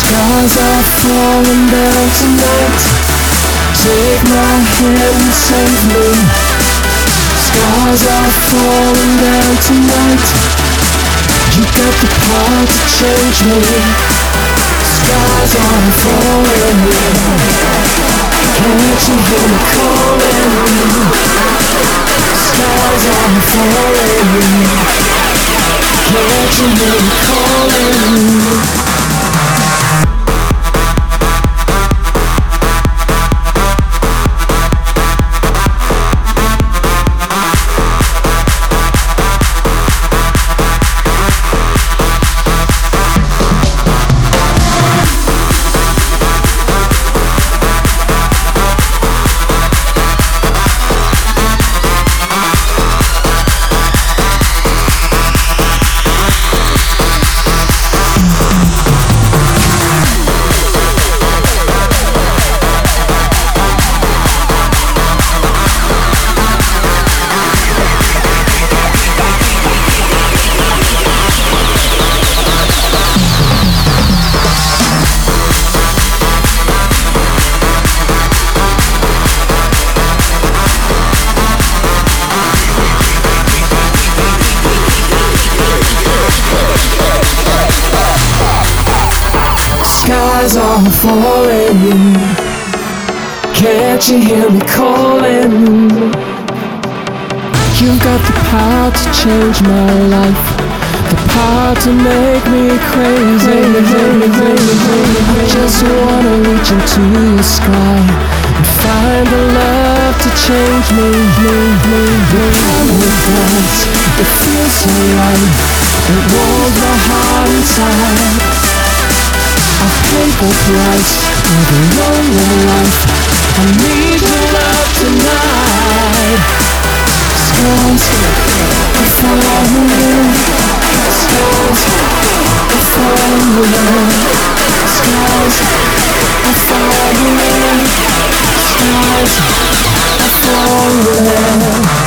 Stars are falling down tonight. Take my hand and save me. Stars are falling down tonight. You got the power to change me. Stars are falling. Can't you hear me calling? Stars are falling. Can't you hear me calling? Skies are falling. Can't you hear me calling? You've got the power to change my life, the power to make me crazy. I just wanna reach into the sky and find the love to change me. The paradise, it feels so right. It warms my heart inside. I paid the price for the lonely life. I need your love tonight. Skies are falling. Skies are falling. Skies are falling. Skies are falling.